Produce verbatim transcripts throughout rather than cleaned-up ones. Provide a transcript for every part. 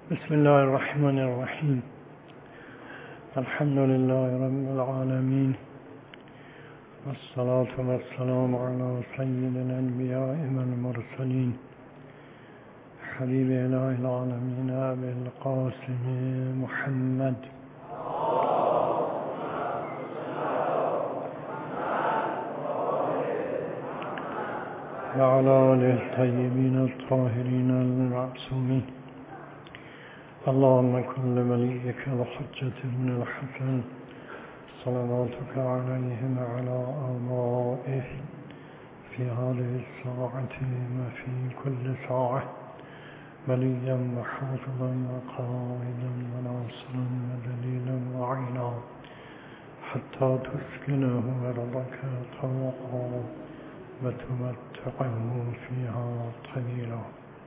بسم الله الرحمن الرحيم. الحمد لله رب العالمين، والصلاة والسلام على سيد الأنبياء والمرسلين حبيب إله العالمين أبي القاسم محمد وعلى آله الطيبين الطاهرين المعصومين. اللهم كن لوليك الحجة بن الحسن صلواتك عليهم وعلى آبائه في هذه الساعة وفي كل ساعة وليا وحافظا وقائدا وناصرا ودليلا وعينا حتى تسكنه أرضك طوعا وتمتعه فيها طويلا.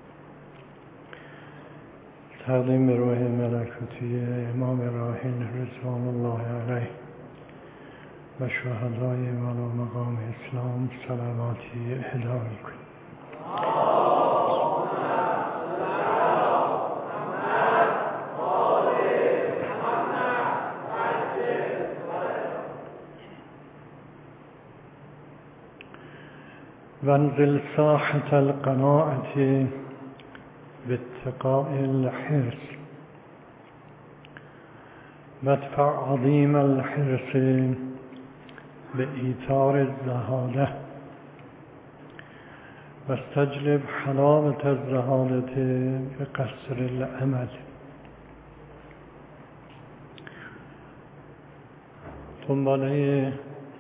تقدیم به روح ملکوتی امام راحل رضوان الله علیه و شهدای والا مقام اسلام سلاماتی اهدا می‌کنیم. وانزل ساحة القناعة باتقاء الحرص وادفع عظيم الحرص بإيثار الزهادة واستجلب حلاوة الزهادة بقصر الأمل. دنباله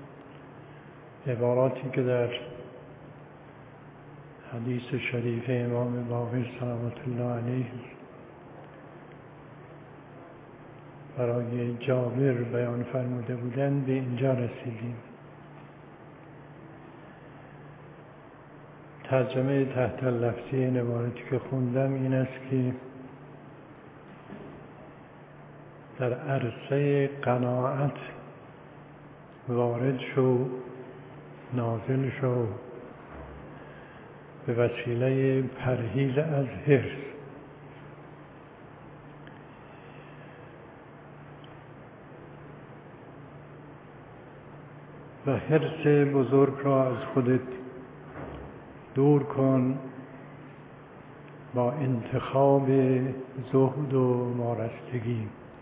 عباراتی که در حدیث شریف امام باقر صلوات الله علیه برای جابر بیان فرموده بودند به اینجا رسیدیم. ترجمه تحت لفظی این عبارتی که خوندم این است که در عرصه قناعت وارد شو، نازل شو به وسیله پرهیز از حرص. و حرص بزرگ را از خودت دور کن با انتخاب زهد و وارستگی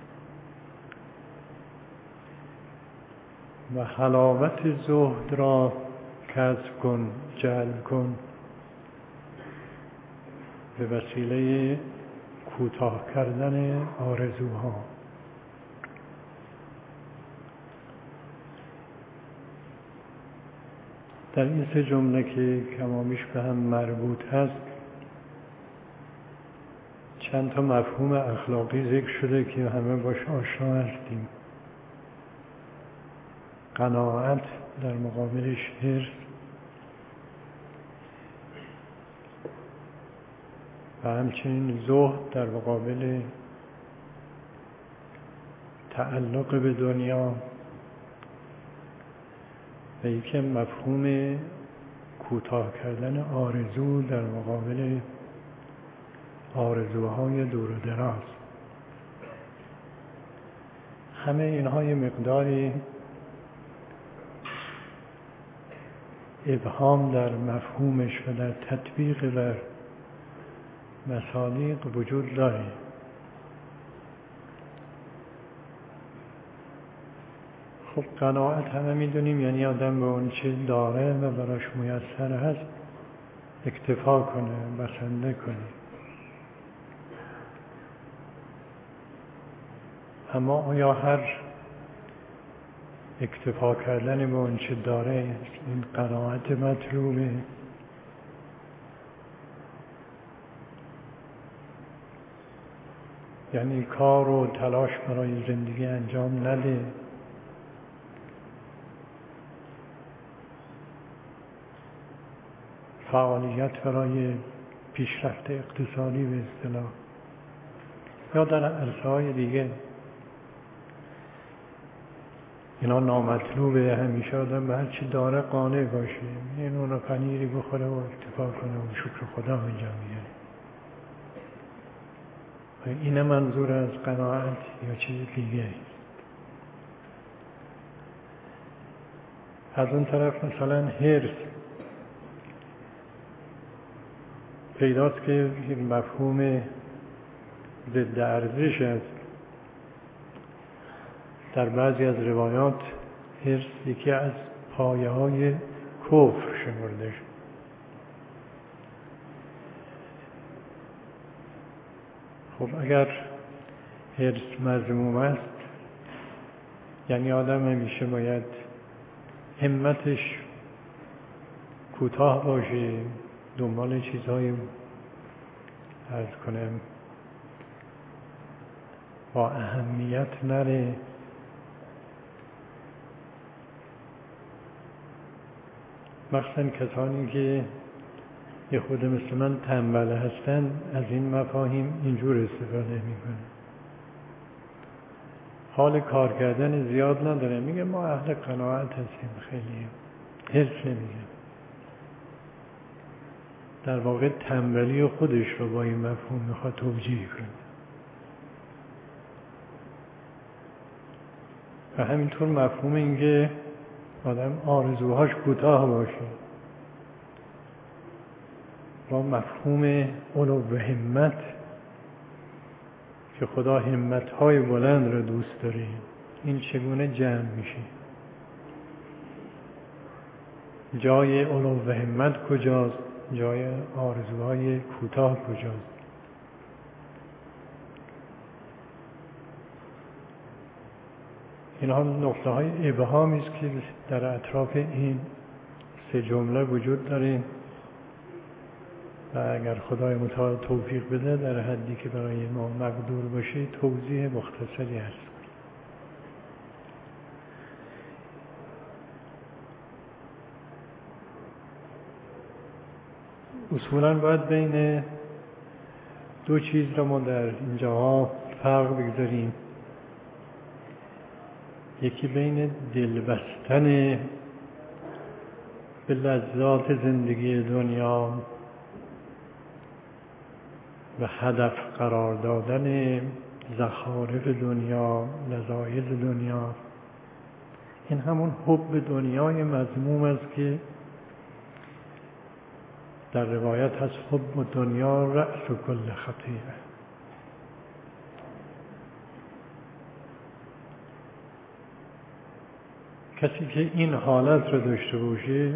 و حلاوت زهد را کسب کن، جلب کن به وسیله کوتاه کردن آرزوها. در این سه جمله که کمابیش به هم مربوط هست چند تا مفهوم اخلاقی ذکر شده که همه باش آشنا هستیم. قناعت در مقابلش حرص و همچنین زهد در مقابل تعلق به دنیا و یکی مفهوم کوتاه کردن آرزو در مقابل آرزوهای دور و دراز. همه اینها یه مقداری ابهام در مفهومش و در تطبیق بر مصادیق وجود داره. خب قناعت همه میدونیم یعنی آدم به اون چیز داره و براش میسر هست اکتفا کنه، بسنده کنه. اما آیا هر اکتفا کردن به اون چیز داره این قناعت مطلوبه؟ یعنی کار و تلاش برای زندگی انجام نده، فعالیت برای پیشرفت اقتصادی به اصطلاح یا در عرصه‌های دیگه اینا نامطلوبه. همیشه آدم به هر چی داره قانع باشه، این اون رو پنیری بخوره و اکتفا کنه و شکر خدا انجام میده. این منظور از قناعت یا چیز دیگه؟ از اون طرف مثلا حرص پیداست که مفهوم ضد ارزش است. در بعضی از روایات حرص یکی از پایه های کفر شمرده شد. خب اگر حرص مذموم است، یعنی آدم همیشه باید همتش کوتاه باشه، دنبال چیزهای عرض کنم با اهمیت نره. مخصوصا کسانی که یه خود مثل من تنبل هستن از این مفاهیم اینجور استفاده میکنن. حال کار کردن زیاد نداره، میگه ما اهل قناعت هستیم، خیلی حرص نمیگه. در واقع تنبلی خودش رو با این مفهوم میخواد توجیه کنه. و همینطور مفهوم اینکه آدم آرزوهاش کوتاه باشه با مفهوم علو همت که خدا همتهای بلند رو دوست داره، این چگونه جمع میشه؟ جای علو همت کجاست؟ جای آرزوهای کوتاه کجاست؟ اینها نقطه های ابهامی است که در اطراف این سه جمله وجود داره و اگر خدای متعال توفیق بده در حدی که برای ما مقدور باشه توضیح مختصری هست. اصولاً باید بین دو چیز را ما در اینجاها فرق بگذاریم. یکی بین دل بستن به لذات زندگی دنیا و هدف قرار دادن زخارف دنیا، لذایذ دنیا. این همون حب دنیای مذموم است که در روایت هست حب دنیا رأس کل خطیئه. کسی که این حالت رو داشته باشه،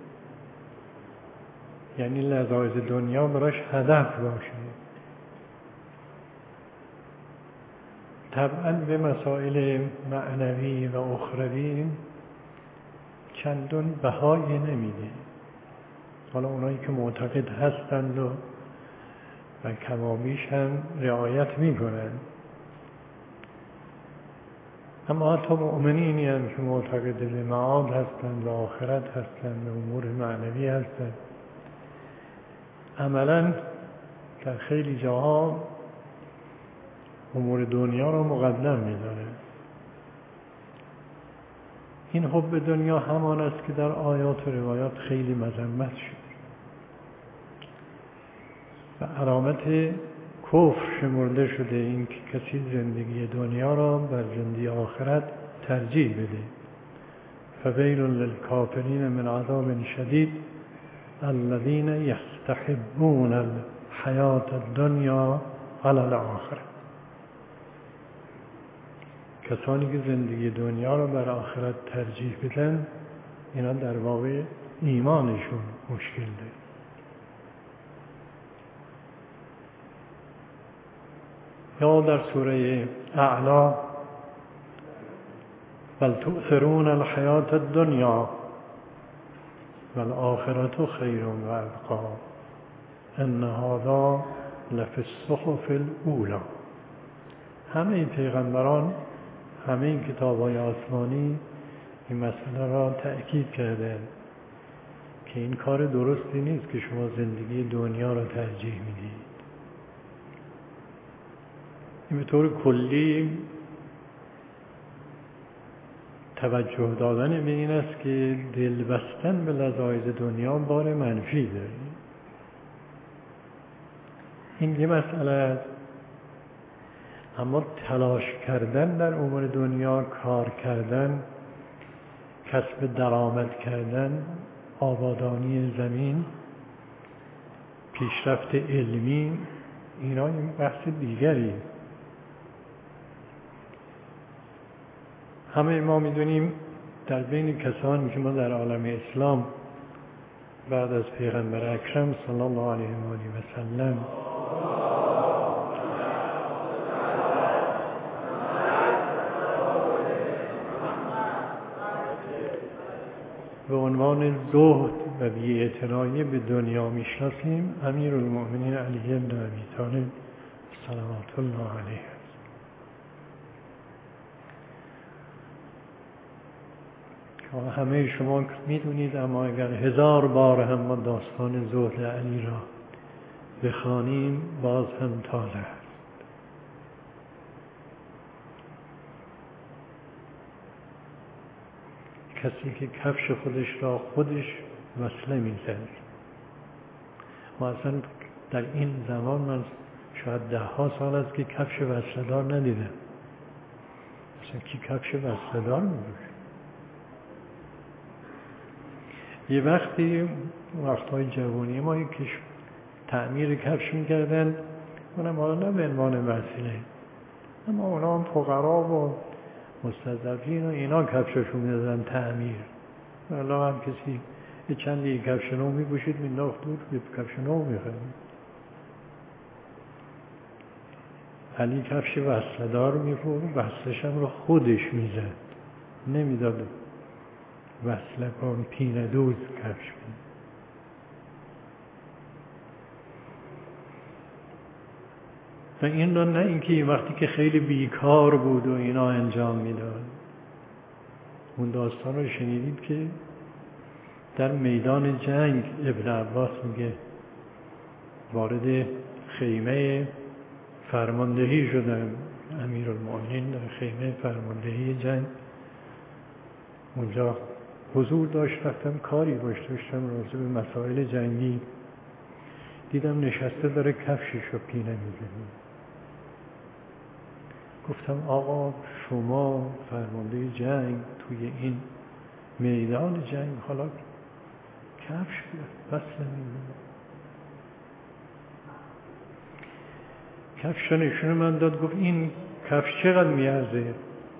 یعنی لذایذ دنیا براش هدف باشه، طبعاً به مسائل معنوی و اخروی چندان بهایی نمیده. حالا اونایی که معتقد هستند و و کمابیش هم رعایت میکنن، اما حتی مؤمنینی هم که معتقد به معاد هستند و آخرت هستند و امور معنوی هستند، عملاً در خیلی جاها امور دنیا را مقدم می‌داره. این حب دنیا همان است که در آیات و روایات خیلی مذمت شد و علامت کفر شمرده شده، این که کسی زندگی دنیا را بر زندگی آخرت ترجیح بده. فویل للکافرین من عذاب شدید الذین یستحبون الحیات الدنیا علی الاخره. کسانی که زندگی دنیا را بر آخرت ترجیح بدن، اینا در واقع ایمانشون مشکل داره. یا در سوره اعلا بل تؤثرون الحیات الدنیا والآخرة خیر و ابقی ان هذا لفی الصحف الاولی. همه پیغمبران، همه این کتاب‌های آسمانی این مسئله را تأکید کرده که این کار درستی نیست که شما زندگی دنیا را ترجیح میدید. این به طور کلی توجه دادن به این است که دل بستن به لذایذ دنیا بار منفی داره. این یه مسئله است. اما تلاش کردن در امور دنیا، کار کردن، کسب درآمد کردن، آبادانی زمین، پیشرفت علمی، اینا این بحث دیگری. همه ما میدونیم در بین کسانی که ما در عالم اسلام بعد از پیغمبر اکرم صلی الله علیه و آله و سلم به عنوان زهد و بی‌اعتنایی به دنیا میشناسیم، امیرالمؤمنین علی بن ابی طالب صلوات الله علیه. همه شما میدونید، اما اگر هزار بار هم ما داستان زهد علی را بخوانیم باز هم تازه است. کسی که کفش خودش را خودش وصله می‌زد. ما اصلا در این زمان من شاید ده ها سال است که کفش وصله دار ندیدم. اصلا کی کفش وصله دار می‌پوشه؟ یه وقتی وقتهای جوانی ما یکیش تعمیر کفش می‌کردن، اونم حالا نه به عنوان وسیله، اما اونا هم فقرا و مستضعفین و اینا کفششون می‌دادن تعمیر. حالا هم کسی یه چندی کفش نو می‌پوشید می‌انداخت دور، به کفش نو می‌خرید. علی کفش وصله دار می‌پوشید، وصلش هم رو خودش می‌زد، نمی‌داد وصله کن پینه دوز کفش کن. و این را نه اینکه وقتی که خیلی بیکار بود و اینا انجام میداد. اون داستان رو شنیدید که در میدان جنگ ابن عباس میگه وارد خیمه فرماندهی شدن، امیرالمؤمنین در خیمه فرماندهی جنگ اونجا حضور داشت، رفتم کاری باش داشتم راجع به مسائل جنگی، دیدم نشسته داره کفشش رو پینه میزنه. گفتم آقا شما فرمانده جنگ توی این میدان جنگ حالا کفش وصله میزنه؟ کفش رو نشون من داد، گفت این کفش چقدر میارزه؟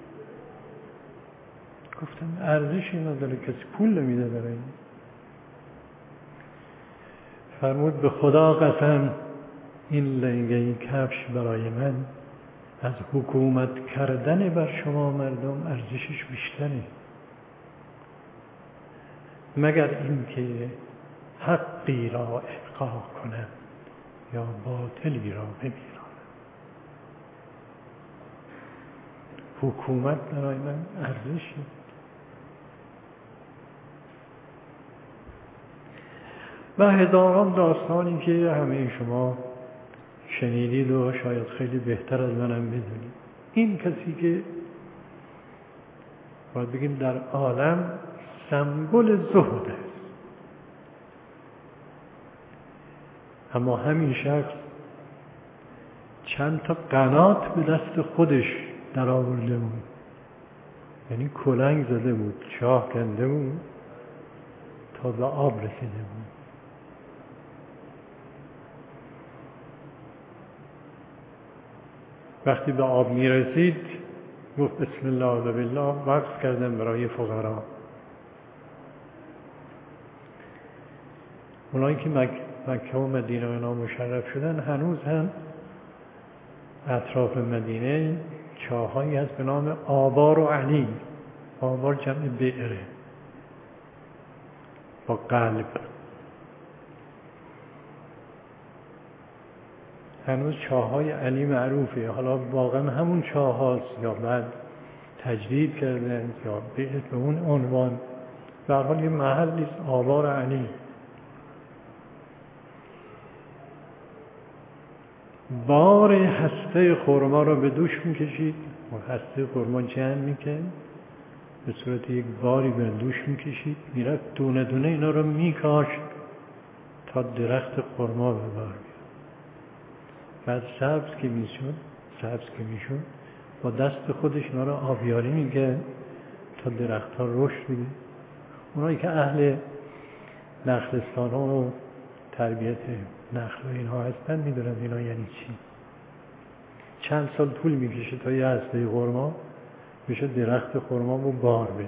گفتم ارزشی نداره، کسی پول نمیده برای این. فرمود به خدا قسم این لنگه کفش برای من از حکومت کردن بر شما مردم ارزشش بیشتره، مگر اینکه حقی را ابقا کنم یا باطلی را بمیرانم. حکومت برای من ارزشی. و هزاران داستانی که همه شما شنیدید و شاید خیلی بهتر از منم بدونید. این کسی که باید بگیم در عالم سمبل زهد است، اما همین شخص چند تا قنات به دست خودش در آورده بود، یعنی کلنگ زده بود، چاه کنده بود تا به آب رسیده بود. وقتی به آب می رسید گفت بسم الله و بالله، وقف کردم برای فقرا. اونایی که مک... مکه و مدینه اینا مشرف شدن هنوز هم اطراف مدینه چاهایی هست به نام آبار و علی. آبار جمع بئره با قلب. هنوز چاهای علی معروفه. حالا واقعا همون چاه هاست یا بعد تجدید کردن یا به اون عنوان، به هر حال یه محلی است آبار علی. بار هسته خرما رو به دوش میکشید و هسته خرما جمع میکرد، به صورت یک باری به دوش میکشید، میرفت دونه دونه اینا رو میکاشت تا درخت خرما به بار بیاد. بعد سبز که میشد سبز که میشد با دست خودش اینا رو آبیاری میگه تا درخت ها رشد بده. اونایی که اهل نخلستان ها و تربیت نخل و اینها هستن میدونن اینا یعنی چی. چند سال طول میکشه تا یه هسته خرما بشه درخت خرما رو بار بده.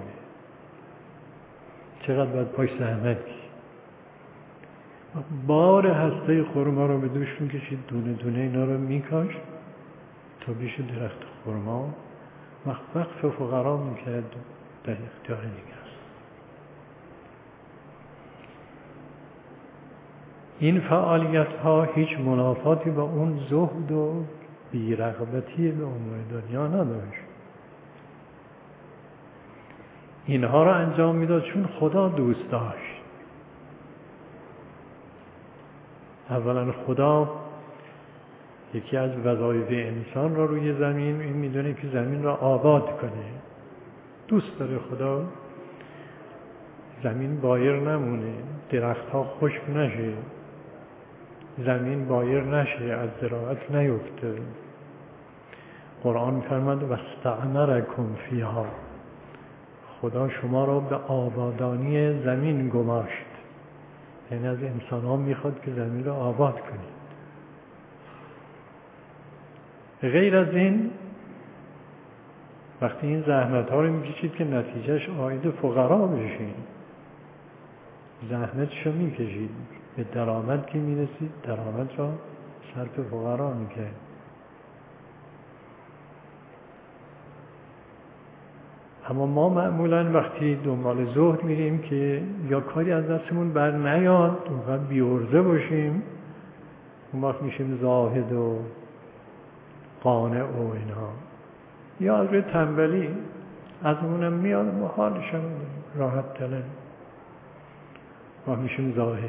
چقدر باید پاش زحمت کشید. بار هسته خرما رو به دوش میکشید، دونه دونه اینا رو میکاشت تا بشه درخت خرما. وقت وقف فقرا میکرد در اختیار دیگر. این فعالیت ها هیچ منافاتی با اون زهد و بی‌رغبتی به امور دنیا نداشت. اینها را انجام میداد چون خدا دوست داشت. اولا خدا یکی از وظایف انسان را روی زمین این میدونه که زمین را آباد کنه. دوست داره خدا زمین بایر نمونه، درخت ها خشک نشه، زمین بایر نشه، از زراعت نیفته. قرآن فرمود واستعمرکم فیها، خدا شما را به آبادانی زمین گماشت. یعنی از انسان ها میخواد که زمین را آباد کنید. غیر از این وقتی این زحمت ها رو میکشید که نتیجهش عاید فقرا بشین، زحمتش رو میکشید، به درآمد که میرسید درآمد را صرف فقرا میکرد. اما ما معمولا وقتی دنبال زهد میریم که یا کاری از دستمون بر نیاد و بی‌عرضه باشیم، اون وقت میشیم زاهد و قانع و اینها. یا از روی تنبلی از اونم میاد ما حالش هم راحت تره و میشیم زاهد.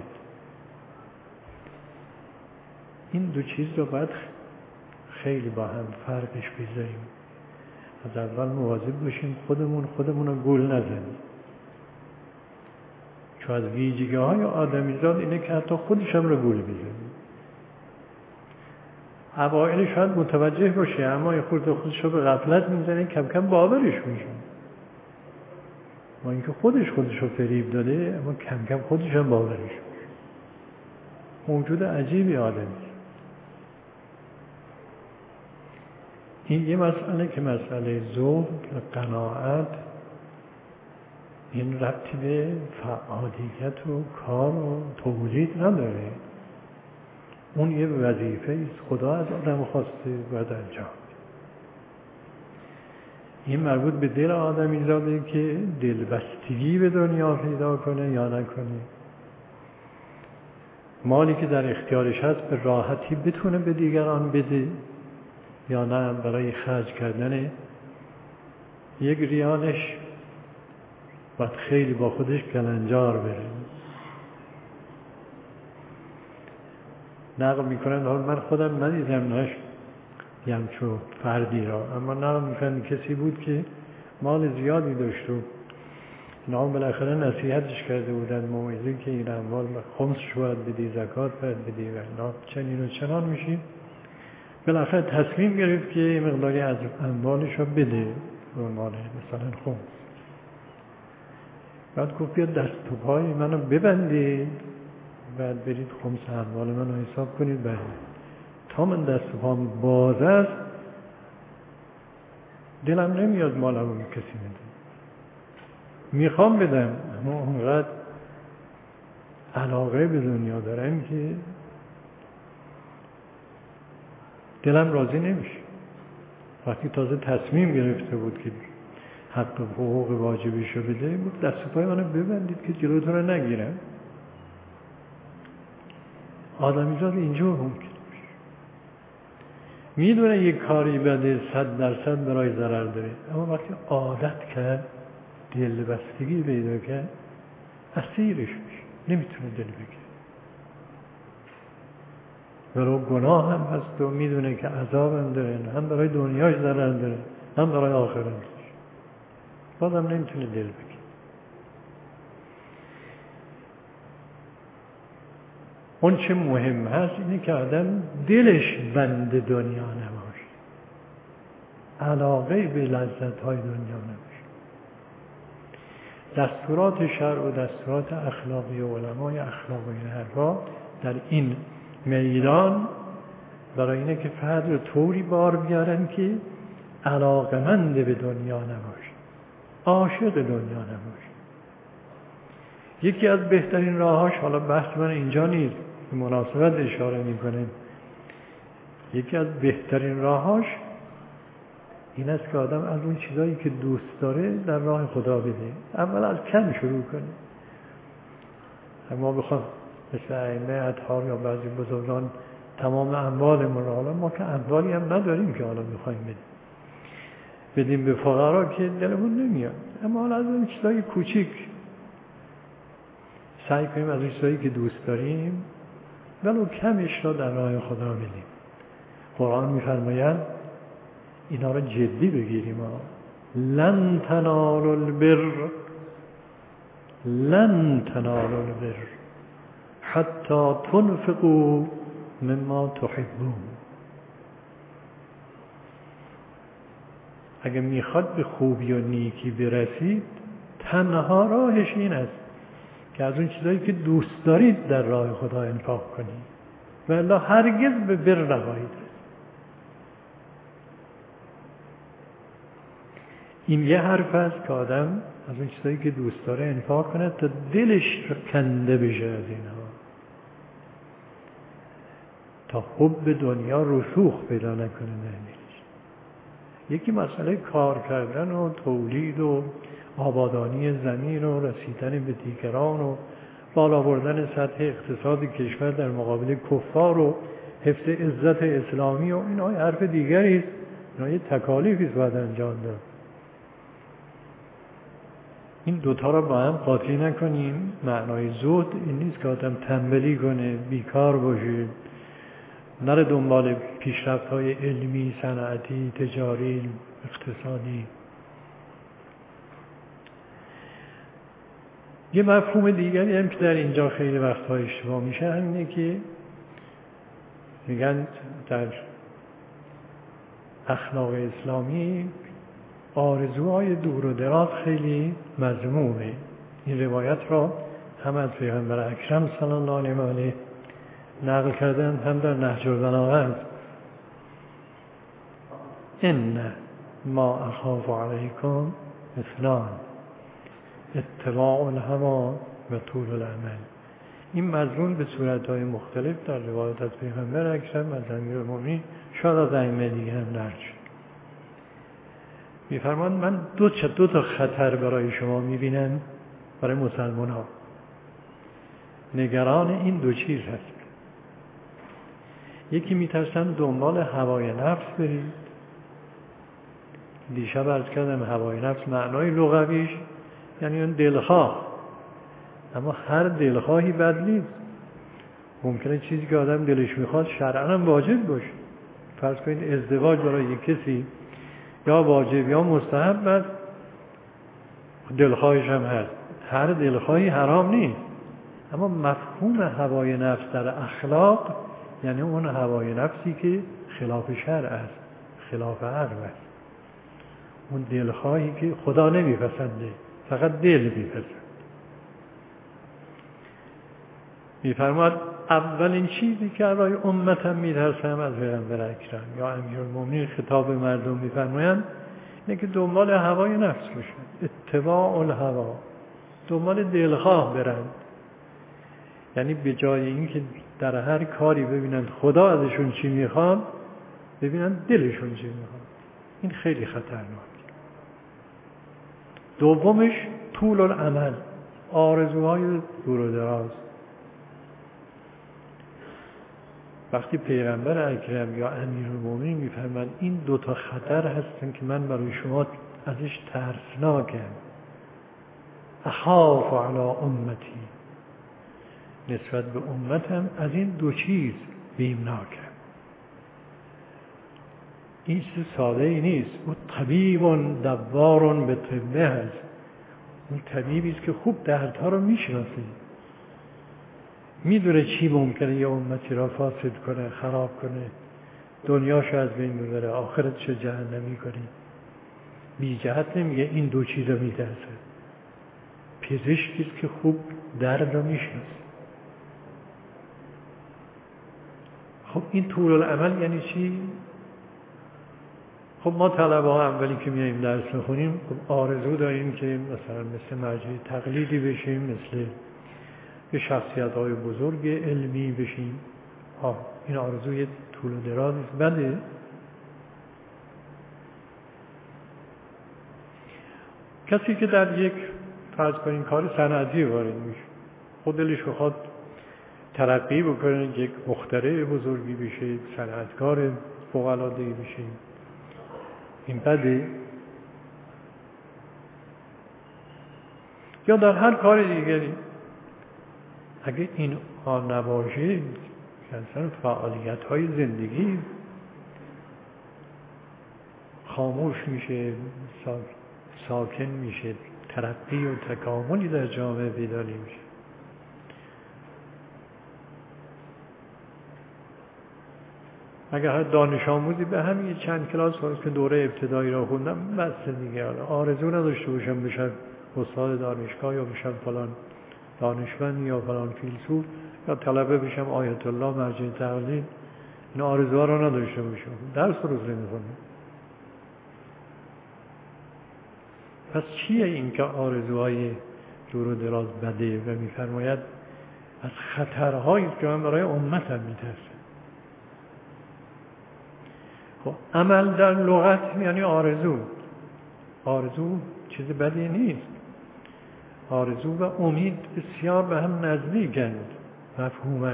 این دو چیز رو باید خیلی با هم فرقش بذاریم. از اول مواظب باشیم خودمون خودمون رو گول نزنیم. چون از ویژگی های آدمیزاد اینه که حتی خودش هم رو گول بزنیم. اوائل شاید متوجه باشه اما یه خورده خودش رو به غفلت میزنه، کم کم باورش میشه. ما اینکه خودش خودش رو فریب داده اما کم کم خودش هم باورش میشه. موجود عجیبی آدمی. این یه مسئله که مسئله زهد و قناعت این ربطی به فعالیت و کار و تولید نداره. اون یه وظیفه است خدا از آدم خواسته باید انجام. این مربوط به دل آدمی زاده که دلبستگی به دنیا پیدا کنه یا نکنه. مالی که در اختیارش هست به راحتی بتونه به دیگران بده یا نه برای خرج کردن یک ریالش باید خیلی با خودش کلنجار بره. نقل میکنن، حال من خودم ندیدم نش یه همچون فردی را، اما نقل میکنن کسی بود که مال زیادی داشت و اینا بالاخره نصیحتش کرده بودن موعظه که این اموال خمسش باید بدی، زکات باید بدی و اینا چنین و چنان میشید. بالاخره تصمیم گرفت که مقداری از اموالش رو بده به عنوان مثلا خمس. بعد گفت بیا دست و پای منو ببندید بعد برید خمس اموال منو حساب کنید. بعد تا من دست و پام باز است دلم نمیاد مالمو به کسی بدم. میخوام بدم اما اونقدر علاقه به دنیا دارم که دلم راضی نمیشه. وقتی تازه تصمیم گرفته بود که حق و حقوق واجبیشو بده بود دست و پای منو ببندید که جلوتون رو نگیرم. آدمیزاد اینجور ممکن میشه. میدونه یک کاری بده صد درصد برای ضرر داره، اما وقتی عادت کرد دلبستگی پیدا کرد اسیرش میشه، نمیتونه دل بگیره. برای گناه هم هست و میدونه که عذاب هم داره، هم برای دنیاش ضرر داره هم برای آخرتش، بازم نمیتونه دل بگیره. اون چه مهم هست اینه که آدم دلش بند دنیا نباشه. علاقه به لذت‌های دنیا نباشه. دستورات شرع و دستورات اخلاقی و علمای اخلاقی حرفا در این میدان برای اینه که فرد رو طوری بار بیارن که علاقمند به دنیا نباشه، عاشق دنیا نباشه. یکی از بهترین راهاش، حالا بحث من اینجا نیست، به مناسبت اشاره میکنه، یکی از بهترین راهاش این است که آدم از اون چیزایی که دوست داره در راه خدا بده. اول از کم شروع کنه. اما بخوام مثل ائمه اطهار یا بعضی بزرگان تمام اموالمون رو، حالا ما که اموالی هم نداریم که حالا میخوایم بدیم بدیم به فقرا که دلمون نمیاد، اما حالا از اون چیزای کوچیک سعی کنیم از اون چیزایی که دوست داریم ولو کمش را در راه خدا بدیم. قرآن میفرماید اینا رو جدی بگیریم ها. لن تنالوا البر لن تنالوا البر حتی تنفقوا مما تحبون. اگه میخواد به خوبی و نیکی برسید، تنها راهش این است که از اون چیزایی که دوست دارید در راه خدا انفاق کنید، و الا هرگز به بر نخواهید. این یه حرف است که آدم از اون چیزایی که دوست داره انفاق کنه تا دلش کنده بشه از اینها، تا حب دنیا رسوخ پیدا نکنه در دلش. یکی مسئله کار کردن و تولید و آبادانی زمین و رسیدن به دیگران و بالا بردن سطح اقتصاد کشور در مقابل کفار و حفظ عزت اسلامی و اینا حرف دیگری است. اینا یه تکالیفی است باید انجام داد. این دوتا را با هم قاطی نکنیم. معنای زهد این نیست که آدم تنبلی کنه، بیکار باشه، نره دنبال پیشرفت‌های علمی، صنعتی، تجاری، اقتصادی. یه مفهوم دیگری هم که در اینجا خیلی وقت‌ها اشتباه میشه همینه که میگن در اخلاق اسلامی آرزوهای دور و دراز خیلی مذمومه. این روایت را هم از پیغمبر اکرم صلی الله علیه و آله نقل کردن، هم در نهج البلاغه. ان ما اخاف علیکم اثنان اتباع الهوا و طول الامل. این مضمون به صورت‌های مختلف در روایت از پیغمبر اکرم از امیرالمومنین شاید از ائمه دیگه هم نقل شد. می‌فرمان من دو تا دو تا خطر برای شما می‌بینم، برای مسلمان‌ها. نگران این دو چیز هست. یکی می‌ترسن دنبال هوای نفس برید. دیشب عرض کردم هوای نفس معنای لغویش یعنی اون دلخواه، اما هر دلخواهی بد نیست. ممکنه چیزی که آدم دلش میخواد شرعاً هم واجب باشه. فرض کنید ازدواج برای کسی یا واجب یا مستحب است، دلخواهش هم هست. هر دلخواهی حرام نیست، اما مفهوم هوای نفس در اخلاق یعنی اون هوای نفسی که خلاف شرع است، خلاف عقل است. اون دلخواهی که خدا نمیپسنده، فقط دل میپسند. میفرماد اولین چیزی که برای امتم میترسم از پیغمبر اکرم یا امیرالمومنین خطاب مردم میفرمایند اینه که دنبال هوای نفس باشن، اتباع الهوا، دنبال دلخواه برند. یعنی به جای اینکه در هر کاری ببینند خدا ازشون چی میخواد، ببینند دلشون چی میخواد. این خیلی خطرناک. دومش طول الامل، آرزوهای دور و دراز. وقتی پیغمبر اکرم یا امیرالمومنین میفرمایند این دو تا خطر هستن که من برای شما ازش ترسناکم، اخاف علی امتی، نسبت به امتم از این دو چیز بیمناکم. این چیز ساده ای نیست. اون طبیب دوار به طبه هست. اون طبیبی است که خوب دردها رو میشناسه، میدونه چی ممکنه یه امتی را فاسد کنه، خراب کنه، دنیاشو از بین میبره، آخرتشو جهنمی کنی. بی جهت نمیگه این دو چیز رو میترسه. پزشکیست که خوب درد رو میشناسه. خب این طول العمل یعنی چی؟ خب ما طلبه ها اولی که میاییم درس میخونیم خب آرزو داریم که مثلا مثل مرجع تقلیدی بشیم، مثل یه شخصیت های بزرگ علمی بشیم. ها این آرزوی طول و دراز نیست، بده. کسی که در یک فرض کنیم کار صنعتی وارد میشه، خود دلش بخواد ترقی بکنه، یک مخترع بزرگی بشه، صنعتکار فوق‌العاده‌ای بشه، این بده؟ یا در هر کار دیگری اگه این آن نباشه که اصلا فعالیت های زندگی خاموش میشه، ساکن میشه، ترقی و تکاملی در جامعه پیدا نمیشه. اگر هر دانش آموزی به همین چند کلاس که دوره ابتدایی را خوندم بس دیگه، آرزو نداشته باشم بشم استاد دانشگاه یا بشم فلان دانشمند یا فلان فیلسوف یا طلبه بشم آیت الله مرجع تقلید، این آرزوها را نداشته باشم، درس روز نمی‌خونم. پس چیه این که آرزوهای دور و دراز بده و می‌فرماید از خطرهایی که من برای امتم می‌ترسم. خب عمل در لغت یعنی آرزو. آرزو چیز بدی نیست. آرزو و امید بسیار به هم نزدیکند مفهوماً.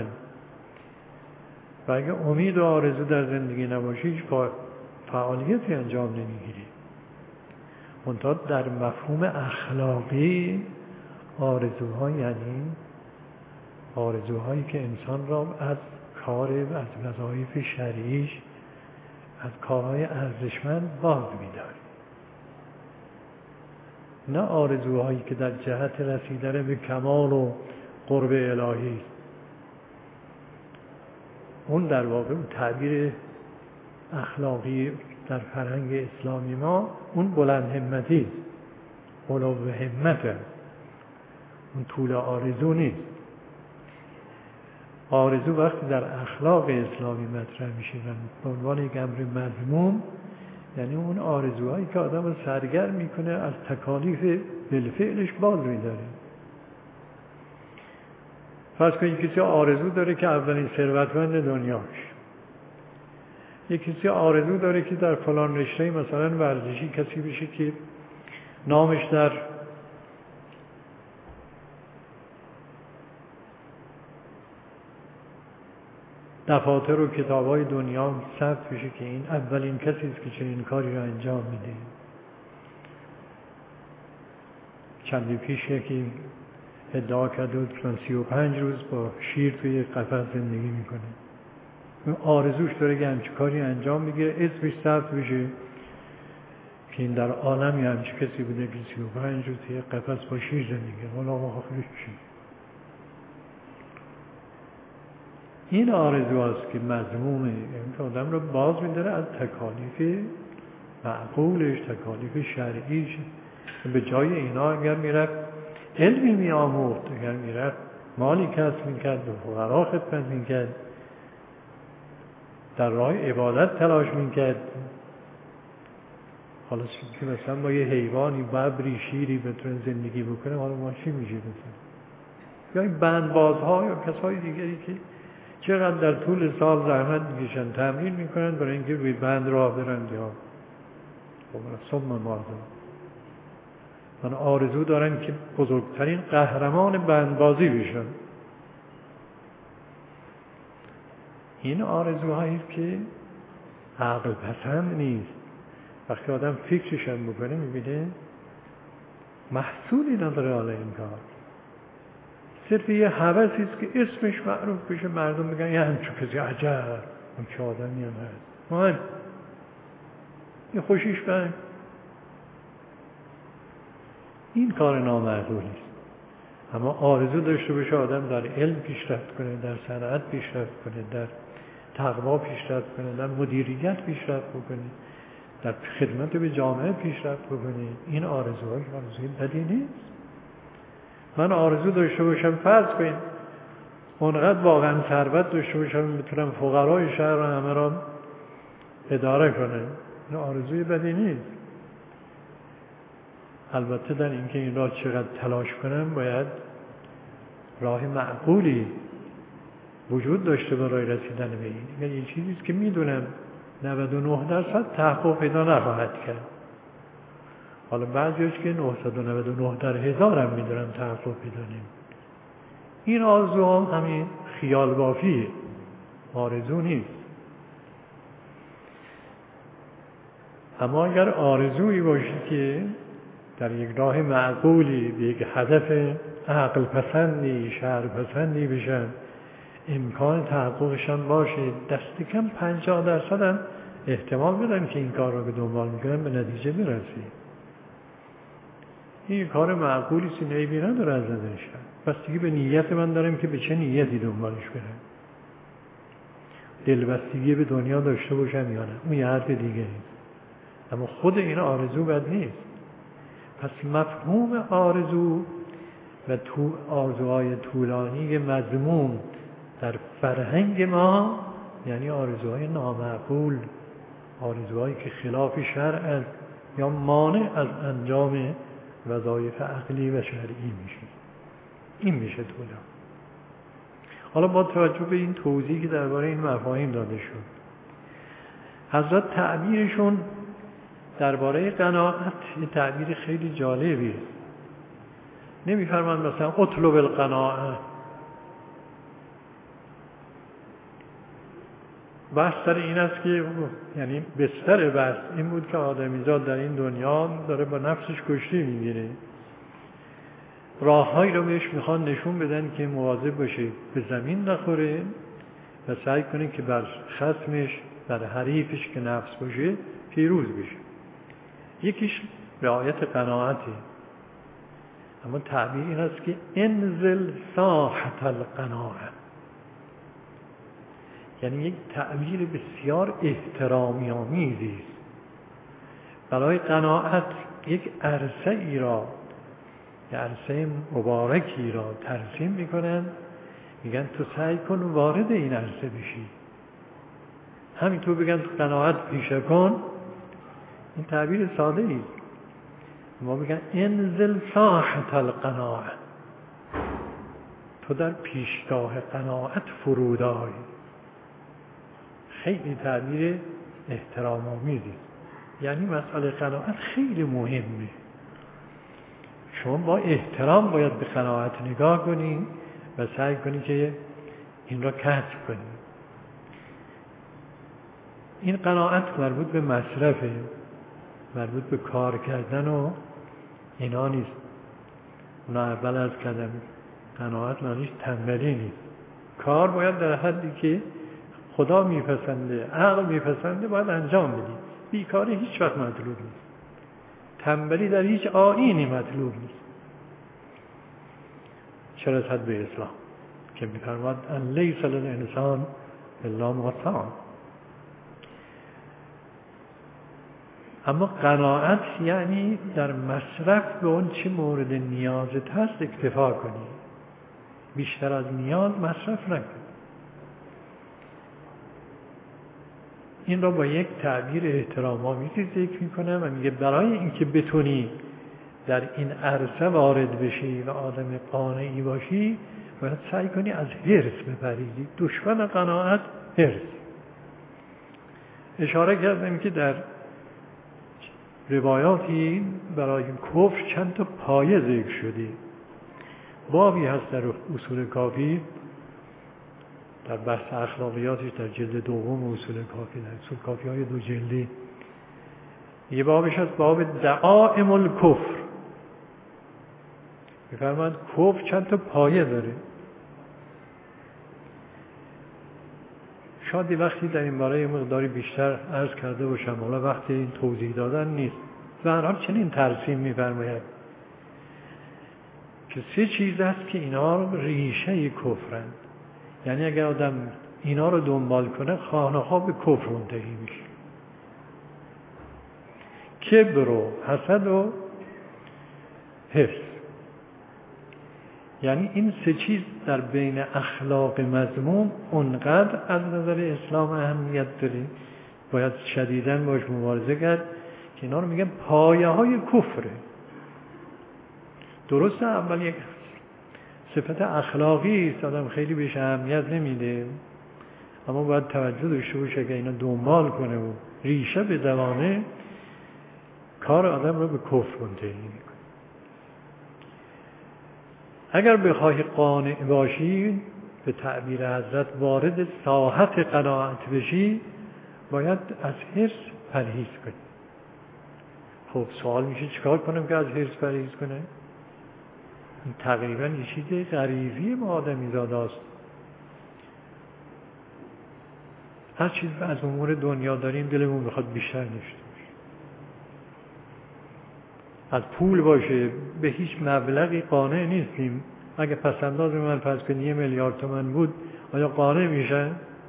و اگه امید و آرزو در زندگی نباشه هیچ فعالیتی انجام نمیگیری. منتها در مفهوم اخلاقی آرزوها یعنی آرزوهایی که انسان را از کار و از وظایف شرعیش، از کارهای ارزشمند باز می‌داره. نه آرزوهایی که در جهت رسیدن به کمال و قرب الهی است. اون در واقع تعبیر اخلاقی در فرهنگ اسلامی ما اون بلند همتی است، علو همته، اون طول آرزو نیست. آرزو وقتی در اخلاق اسلامی مطرح میشه به عنوان یک امر مذموم، یعنی اون آرزوهایی که آدم رو سرگرم میکنه از تکالیف بالفعلش باز میداره. فرض کنید کسی آرزو داره که اولین ثروتمند دنیاش، یک کسی آرزو داره که در فلان رشته مثلا ورزشی کسی بشه که نامش در دفاتر و کتاب‌های دنیا ثبت بشه که این اولین کسی است که چنین کاری را انجام میده. چندی پیش یکی ادعا کرده که سی و پنج روز با شیر توی قفس زندگی میکنه. اون آرزوش داره که همچین کاری انجام بگیره، اسمش ثبت بشه که این در عالمی همچین کسی بوده که سی و پنج روز توی قفس با شیر زندگی کنه. حالا آخرش چی؟ این آرزو هست که مذمومه، یعنی که آدم رو باز می‌داره از تکالیف معقولش، تکالیف شرعیش. به جای اینا اگر میرفت علمی می‌آموخت، اگر میرفت مالی کسب می‌کرد، به فقرا خدمت می‌کرد، در راه عبادت تلاش می‌کرد، حالا که مثلا با یه حیوانی، ببری، شیری بتونه زندگی بکنه، حالا ما چی میشه مثلا؟ یا این بندبازها یا کسای دیگری که چقدر در طول سال زحمت میکشن، تمرین میکنن برای اینکه روی بند راه برن، یا سم مازن من آرزو دارن که بزرگترین قهرمان بندبازی بشن. این آرزوهایی که عقل پسند نیست. وقتی آدم فکرش هم بکنه میبینه محصولی نداره حالا این کار، صرف یه هوسی است که اسمش معروف بشه، مردم میگن یه همچون کسی عجب، همچون آدمی هم هست، من یه خوشیش بند. این کار نامعقولی است. اما آرزو داشته باشه آدم در علم پیشرفت کنه، در صنعت پیشرفت کنه، در تقوا پیشرفت کنه، در مدیریت پیشرفت بکنی، در خدمت به جامعه پیشرفت بکنی. این آرزوهای آرزوی بدی نیست. من آرزو داشته باشم فرض کنید اونقدر واقعا ثروت داشته باشم بتونم فقرای شهر رو همه را اداره کنم، این آرزوی بدی نیست. البته در اینکه این را چقدر تلاش کنم باید راه معقولی وجود داشته برای رسیدن به این. این یه چیزیست که میدونم نود و نه درصد تحقق پیدا نخواهد کرد. حالا بعضیش که نهصد و نود و نه در هزارم میدونم تحقق پیدا نمی‌کنه. این آرزو هم همین خیال بافیه، آرزو نیست. اما اگر آرزویی باشه که در یک راه معقولی به یک هدف عقل پسندی، شرع پسندی بشن، امکان تحققشان باشه، دست کم پنجاه درصد هم احتمال بدن که این کار را به دنبال میکنن به نتیجه برسی. این کار معقولی سی نیبی نداره از ازش. بستگی به نیت من دارم که به چه نیتی دنبالش برم. دلبستگی به دنیا داشته باشم یا نه، اون یه حرف دیگه نیست. اما خود این آرزو بد نیست. پس مفهوم آرزو و تو آرزوهای طولانی مذموم در فرهنگ ما یعنی آرزوهای نامعقول، آرزوهایی که خلاف شرع است یا مانع از انجام وظایف عقلی و شرعی میشه. این میشه طولا. حالا با توجه به این توضیحی که درباره این مفاهیم داده شد، حضرت تعبیرشون درباره قناعت یه تعبیر خیلی جالبیه. نمیفرمند مثلا اطلب القناعه. بحث سر این است که یعنی بستر بحث این بود که آدمیزاد در این دنیا داره با نفسش کشتی میگیره، راههایی رو بهش میخوان نشون بدن که مواظب باشه به زمین نخوره و سعی کنه که بر خصمش، بر حریفش که نفس باشه پیروز بشه. یکیش رعایت قناعته. اما تعبیر این است که انزل ساحت القناعه، یعنی یک تعبیر بسیار احترامی آمیزی است. برای قناعت یک عرصه ای را، یک عرصه مبارکی را ترسیم میکنن، میگن تو سعی کن وارد این عرصه بشی. همینطور بگن تو قناعت پیشه کن، این تعبیر ساده ای. ما میگن انزل ساحت القناعه، تو در پیشگاه قناعت فرود آی. خیلی تعبیر احترام آمیزی. یعنی مسئله قناعت خیلی مهمه. شما با احترام باید به قناعت نگاه کنی و سعی کنی که این را کسب کنی. این قناعت مربوط به مصرفه، مربوط به کار کردن و اینا نیست. اونا اول از کردم قناعت معنیش تنبلی نیست. کار باید در حدی که خدا میپسنده، عقل میپسنده باید انجام بدی. بیکاری هیچ وقت مطلوب نیست. تنبلی در هیچ آیینی مطلوب نیست. چه رسد به اسلام که میفرماد ان لیس للانسان الا ما سعی. اما قناعت یعنی در مصرف به اون چه مورد نیازت هست اکتفا کنی، بیشتر از نیاز مصرف نکنی. این را با یک تعبیر احترام آمیزی ذکر میکنم و میگه برای اینکه بتونی در این عرصه وارد بشی و آدم قانعی باشی باید سعی کنی از حرص بپریزی. دشمن قناعت حرص. اشاره کردم که در روایاتی برای کفر چند تا پایه ذکر شده. بابی هست در اصول کافی، در بحث اخلاقیاتش در جلد دوم اصول کافی، در اصول کافی های دو جلدی یه بابش هست باب دعائم الکفر. میفرماند کفر چند تا پایه داره. شاید وقتی در این باره مقداری بیشتر عرض کرده باشم، حالا وقتی این توضیح دادن نیست. و هر حال چنین ترسیم میفرماید که سه چیز است که اینا ریشه کفرند. یعنی اگر آدم اینا رو دنبال کنه خانه ها به کفر منتهی میشه. کبر و حسد و حرص، یعنی این سه چیز در بین اخلاق مذموم اونقدر از نظر اسلام اهمیت داره، باید شدیداً باش مبارزه کرد که اینا رو میگن پایه های کفره. درسته اول یک صفت اخلاقی است، آدم خیلی بهش اهمیت نمیده، اما باید توجه داشته باشه که اینا دنبال کنه و ریشه به دوانه کار آدم رو به کفر منتهی میکنه. اگر بخوای قانع باشی، به تعبیر حضرت وارد ساحت قناعت بشی، باید از حرص پرهیز کنی. خب سوال میشه چیکار کنم که از حرص پرهیز کنه؟ این تقریبا یه چیز غریزی ما آدمی زاده است. هر چیز از امور دنیا داریم دلمون بخواد بیشتر نشته باشه. از پول باشه به هیچ مبلغی قانع نیستیم. اگه پسنداز من پس کنی یه میلیارد تومان بود، آیا قانع میشه؟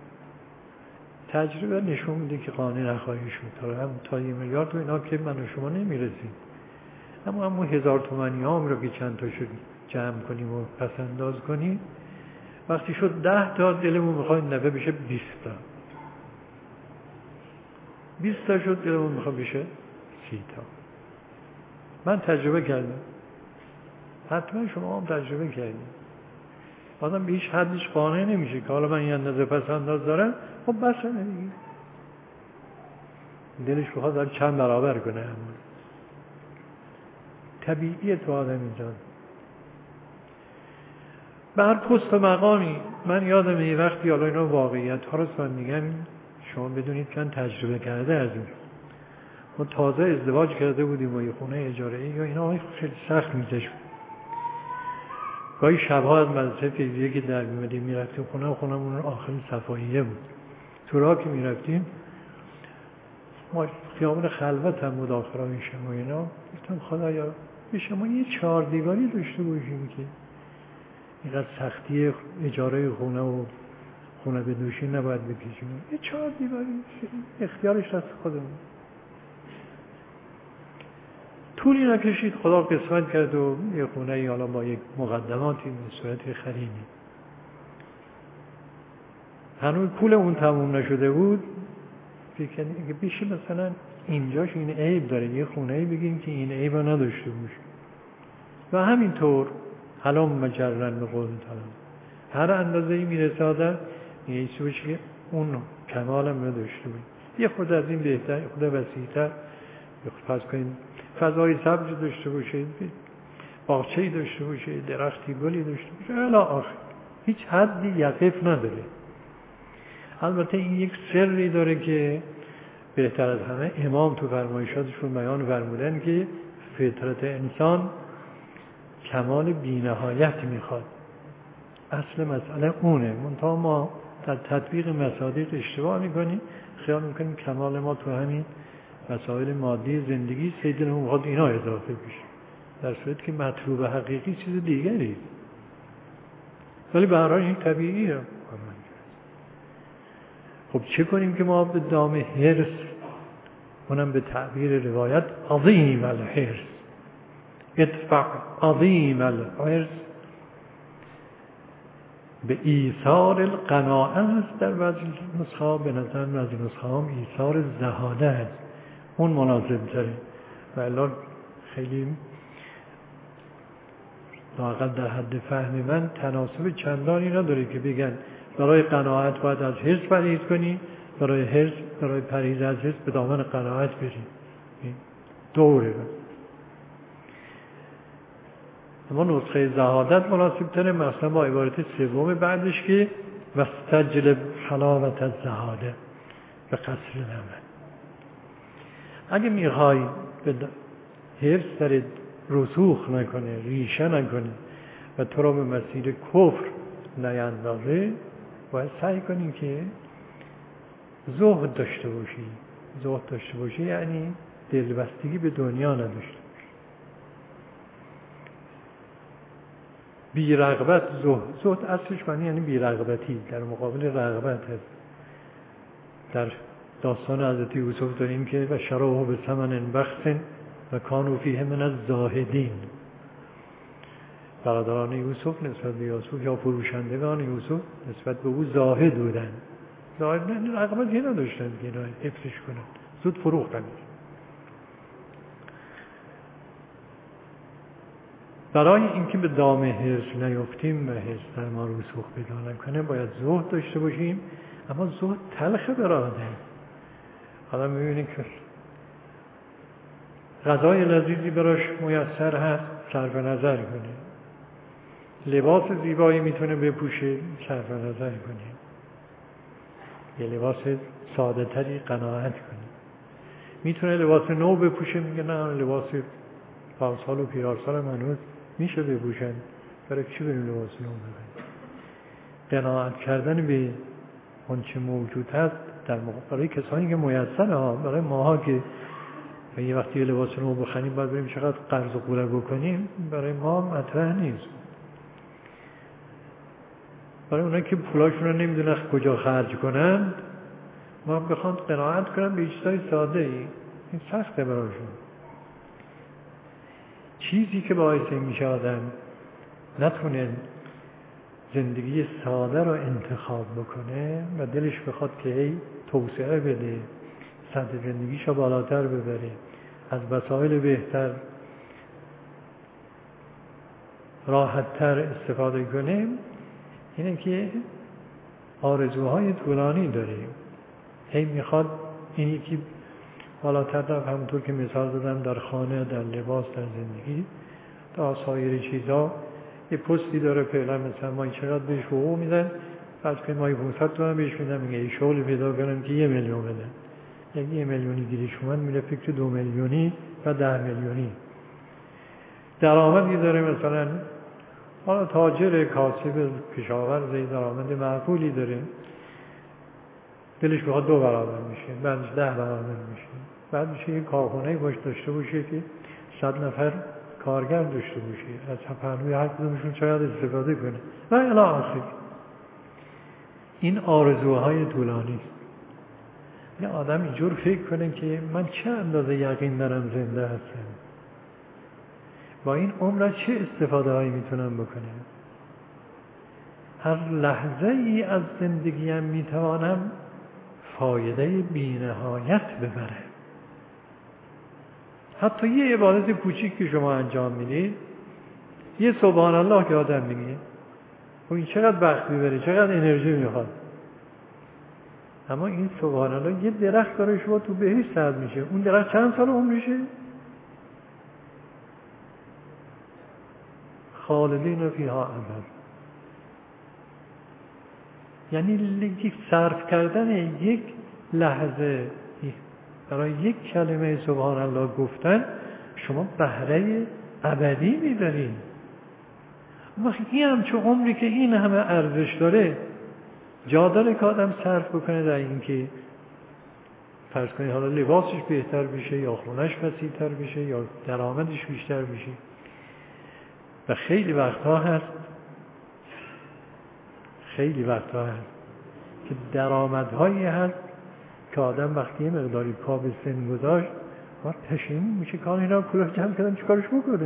تجربه نشون میده که قانع نخواهی شد. هم تا یه میلیارد تو اینا که من و شما نمیرسیم، اما همون هزار تومانی هم رو که چند تا شد جمع کنیم و پسنداز کنیم، وقتی شد ده تا دلمون میخواد نفع بشه بیست تا، بیست تا شد دلمون میخواد بشه سی تا. من تجربه کردم، حتما شما هم تجربه کردیم. آدم به هیچ حدش قانع نمیشه که حالا من یه اندازه پسنداز دارم، خب بس نمیگه، دلش بخواد داره چند برابر کنه. همون طبیعیه تو آدم اینجان. به هر پست و مقامی من یادم یه وقتی، حالا اینا واقعیت ها رو من میگم شما بدونید که من تجربه کرده از این. ما تازه ازدواج کرده بودیم و یه خونه اجاره ای یا اینا خیلی سخت می‌گذشت. گاهی شبها از مدرسه فیزیکی که در می‌اومدیم می‌رفتیم خونه و خونمون آخرین صفاییه بود. تو راه که می‌رفتیم ما خیابون خلوت هم بود آخرای شما اینا، گفتم خدایا به شما یه چهار دیواری داشته باشیم که اینقدر سختی اجاره خونه و خونه به دوشی نباید بکشیم، یه چهار دیواری اختیارش دست خودمون. طولی نکشید خدا قسمت کرد و یه خونه ای حالا با یک مقدماتی به صورت خریدی. هنوز پول اون تموم نشده بود، فکر که بشه مثلا اینجاش این عیب داره، یه خونه ای بگیم که این عیب رو نداشته باشه. و همینطور حالا مجرن به قول تعالی هر اندازه ای میرسه آدم یه چیزی که اون کمال هم نداشته بود، یه خود از این بهتر، خود وسیع‌تر، فرض کنید فضای سبز داشته باشه، باغچه‌ای داشته باشه، درختی گلی داشته باشه، الی آخر، هیچ حدی یقف نداره. البته این یک سری داره که بهتر از همه امام تو فرمایشاتشون بیان فرمودن که فطرت انسان کمال بی‌نهایت میخواد. اصل مسئله اونه، منتها ما در تطبیق مصادیق اشتباه میکنیم، خیال میکنیم کمال ما تو همین مسائل مادی زندگی سیدنمون میخواد اینا اضافه بشه، در صورتی که مطلوب حقیقی چیز دیگری. ولی به هر حال این طبیعیه. خب چه کنیم که ما به دام حرص، اونم به تعبیر روایت عظیم الحرص، ادفع عظیم الحرص به ایثار القناعه است. در بعضی نسخه، به نظر بعضی نسخه هم ایثار زهاده است، اون مناسب تره. و الا خیلی لااقل در حد فهم من تناسب چندانی نداره که بگن برای قناعت باید از حرص پرهیز کنی، برای حرص برای پرهیز از حرص به دامن قناعت بریم. دوره. اما نسخه زهادت مناسب تره، مثلا با عبارت سوم بعدش که واستجلب حلاوت الزهاده به قصر العمل. اگه میخوای به حرص در رسوخ نکنه، ریشه نکنه و تو را به مسیر کفر نیندازه، باید سعی کنی که زهد داشته باشی. زهد داشته باشی یعنی دلبستگی به دنیا نداشته باشی. بی رغبت زهد. زهد اصلش معنی یعنی بی رغبتی، در مقابل رغبت هست. در داستان حضرت یوسف داریم که و شروه به ثمن بخس و کانوا فیه من الزاهدین. برادران یوسف نسبت به یوسف یا فروشندگان یوسف نسبت به او زاهد بودن. زاهد نه رغبتی نداشتن که اینا حفظش کنن، زود فروختن. برای اینکه به دام حرص نیفتیم و حرص در ما رسوخ پیدا نکنه باید زهد داشته باشیم. اما زهد تلخه برادر. آدم می‌بینه که غذای لذیذی براش میسر هست، صرف نظر کنه. لباس زیبایی میتونه بپوشه، صرف نظر کنه. یه لباس ساده تری قناعت کنه. میتونه لباس نو بپوشه، میگه نه لباس پارسال و پیرارسال منوز میشه بپوشن، برای چی بریم لباس نو بپوشن؟ قناعت کردن به اون چه موجود هست در موقع برای کسانی که میسره ها، برای ماها که یه وقتی یه لباس نو بخریم باید بریم چقدر قرض و قوله بکنیم، برای ما مطرح نیست. برای اونایی که پولاشون رو نمیدونن کجا خرج کنن، ما بخوان قناعت کنن به چیزای ساده ای، این سخته براشون. چیزی که باعث میشه آدم نتونه زندگی ساده رو انتخاب بکنه و دلش بخواد که هی توسعه بده، سطح زندگیشو بالاتر ببره، از وسایل بهتر راحت‌تر استفاده کنه، اینه که آرزوهای طولانی داریم. هی میخواد این یکی بالاتر رفت، همونطور که مثال دادم در خانه، در لباس، در زندگی، تا سایر چیزا. یه پستی داره فعلا مثلا ما چقدر بهش حقوق میدن، بعد که ما پانصد تومن بهش میدن، میگه این شغل پیدا کنم که یه میلیون بدن. یکی یه میلیونی گیرش اومد میره فکر دو میلیونی و ده میلیونی. درآمدی داره مثلا حالا تاجر، کاسب، کشاورز، درآمد معقولی داره، دلش بخواد دو برابر میشه، بعدش ده برابر میشه، بعد میشه یه کارخونه باش داشته باشه که صد نفر کارگر داشته باشه، از پهلوی هر کدومشون چقدر استفاده کنه و الی آخر. این آرزوهای طولانی است. یه آدم اینجور فکر کنه که من چه اندازه یقین دارم زنده هستم، با این عمر چه استفاده هایی میتونم بکنم، هر لحظه ای از زندگیم میتوانم فایده بی نهایت ببرم. حتی یه عبادت کوچیک که شما انجام میدید، یه سبحان الله که آدم میگه، و این چقدر وقت میبره، چقدر انرژی میخواد. اما این سبحان الله یه درخت داره شما تو بهشت سبز میشه، اون درخت چند سال عمرشه؟ خالدین فیها ابد. یعنی صرف کردن یک لحظه برای یک کلمه سبحان الله گفتن شما بهره ابدی میبرید. وقتی هم چه عمری که این همه ارزش داره جا داره که آدم صرف بکنه در این که فرض کنید حالا لباسش بهتر بشه یا خونش وسیع‌تر بشه یا درآمدش بیشتر بشه. و خیلی وقتها هست خیلی وقتها هست که درآمدهایی هست که آدم وقتی یه مقداری پا به سن گذاشت باید پشیمون میشه که اینا پولا جمع کردن چیکارش بکنه.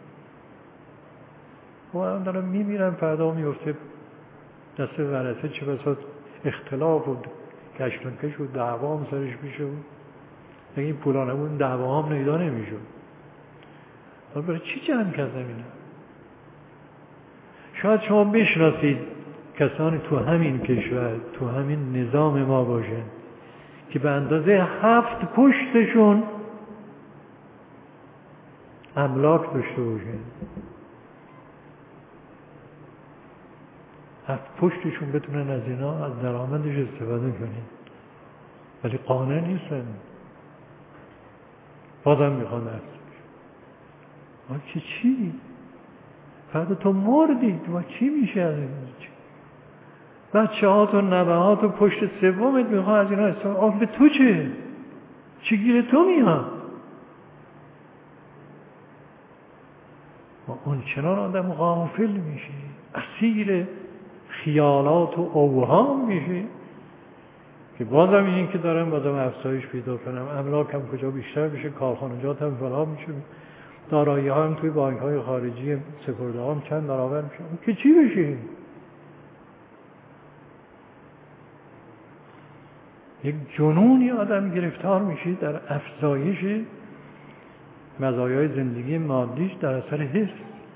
و من دارم میمیرم، فردا میفته دست ورثه، چه بسا اختلاف و کشمکش و دعوا هم سرش میشه. اگه این پولا نبود دعوا هم نیدا نمیشه. حالا برای چی جمع کردم اینا؟ شاید شما بشناسید کسانی تو همین کشور، تو همین نظام ما باشن که به اندازه هفت پشتشون املاک داشته باشن، هفت پشتشون بتونن از اینا از درآمدش استفاده کنن، ولی قانع نیستن، بازم میخوان ارزش. ما که چی؟ فردا تو مردی، ما چی میشه از این؟ بچه هات و نوه هات و پشت سومت میخوان از اینا استفاده. آخه به تو چه؟ چی گیر تو میاد؟ ما اون چنان آدم غافل میشه، اسیر خیالات و اوهام میشه که بازم این که دارم بازم افزایش پیدا کنم، املاکم کجا بیشتر بشه، کارخانجاتم فلا میشه، دارایی هم توی بانک های خارجی سپرده هم چند برابر میشه، که چی بشه؟ یک جنونی آدم گرفتار میشه در افزایش مزایای زندگی مادیش در اثر حس.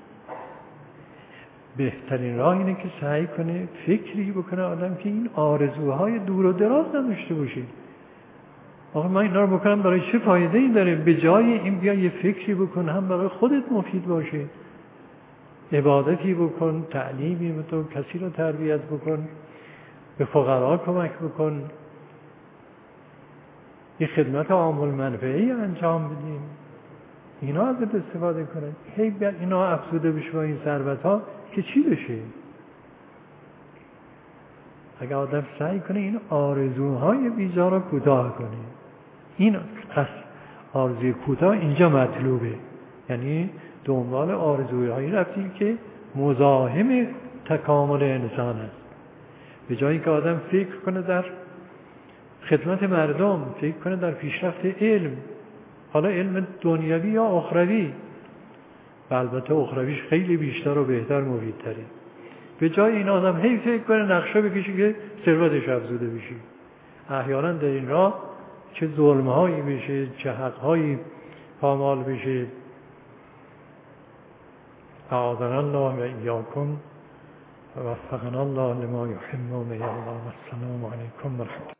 بهترین راه اینه که سعی کنه فکری بکنه آدم که این آرزوهای دور و دراز نداشته باشه. آقا من اینا رو بکنم برای چه فایده ای داره؟ به جای این بیا یه فکری بکن هم برای خودت مفید باشه، عبادتی بکن، تعلیمی بکن، کسی رو تربیت بکن، به فقرا کمک بکن، یه خدمت عام المنفعه‌ای انجام بدیم، اینا ازت استفاده کنه. هی بیا اینا افزوده بشه با این ثروت ها که چی بشه؟ اگر آدم سعی کنه این آرزوهای بیجا را کوتاه کنه، این آرزوی کوتاه اینجا مطلوبه، یعنی دنبال آرزوهای رفتی که مزاحم تکامل انسان است. به جایی که آدم فکر کنه در خدمت مردم، فکر کنه در پیشرفت علم، حالا علم دنیوی یا اخروی، و البته اخرویش خیلی بیشتر و بهتر مفیدتره، به جای این آدم هی فکر کنه نقشه بکشه که ثروتش افزوده بشه. احیانا در این راه چه ظلم‌هایی بشه، چه حق‌هایی پامال بشه. اعاذنا الله و ایاکم و وفقنا الله لما یحب و یرضی. السلام علیکم و رحمت الله.